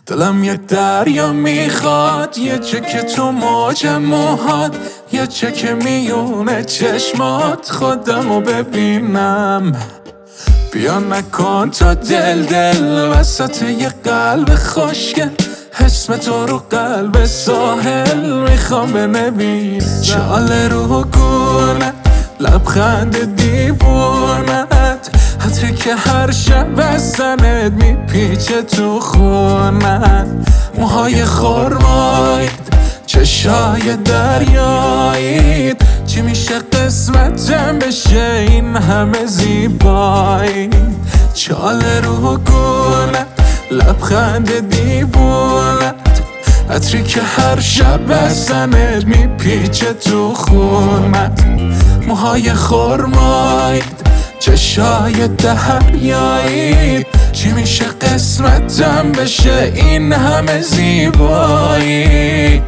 دلم یه دریا میخواد، یه چک تو موج موهات، یه چک میونه چشمات، خودمو ببینم. بیا نکن تا دل وسط یه قلب خوشگل، اسم تو رو قلب ساحل میخوام بنویسم. چاله رو گونه لبخند دیوونت، حتی که هر شب از زنت میپیچه تو خونت. موهای خرمایید، چشای دریایید، چی میشه قسمتم بشه این همه زیبایی؟ چاله رو گونه لبخند دیوونت، عطری که هر شب از زنت میپیچه تو خونت. موهای خرمایید، چشای دریایید، چی میشه قسمتم بشه این همه زیبایی؟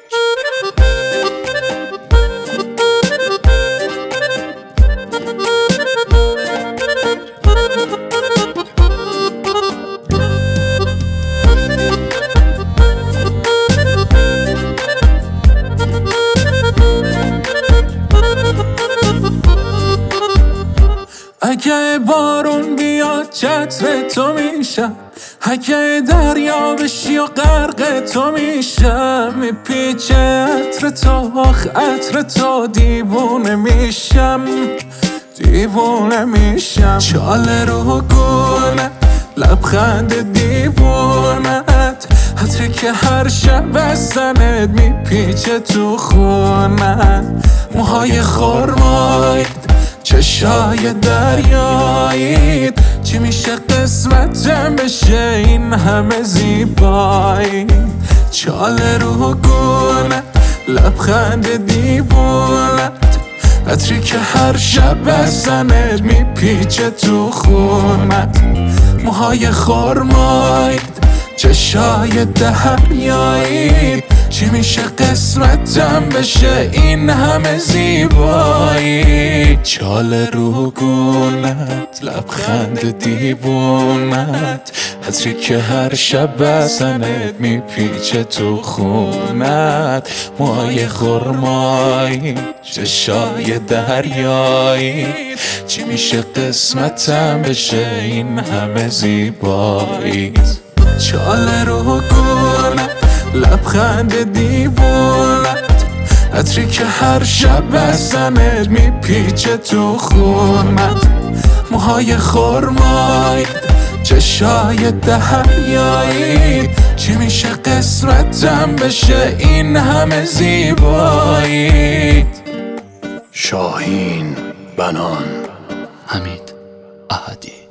اگه بارون بیاد چتر تو میشم، اگه دریا بشی و غرق تو میشم. میپیچه عطر تو، آخ عطر تو، دیوونه میشم، دیوونه میشم. چاله رو گونه لبخند دیوونت، عطری که هر شب از زنت میپیچه تو خونت. موهای خرمایید، چشای دریایید، چی میشه قسمتم بشه این همه زیبایی؟ چاله رو گونه لبخند دیوونت، عطری که هر شب از زنت میپیچه تو خونت. موهای خرمایید، چشای دریایید، چی میشه قسمتم بشه این همه زیبایی؟ چاله رو گونت لبخند دیوونت، عطری که هر شب از زنت میپیچه تو خونت. موهای خرمایی، چشای دریایی، چی میشه قسمتم بشه این همه زیبایی؟ چاله رو گونه لبخند دیوونت، عطری که هر شب از زنت میپیچه تو خونت. موهای خرمایید، چشای دریایید، چی میشه قسمتم بشه این همه زیبایی؟ شاهین بنان، حمید احدی.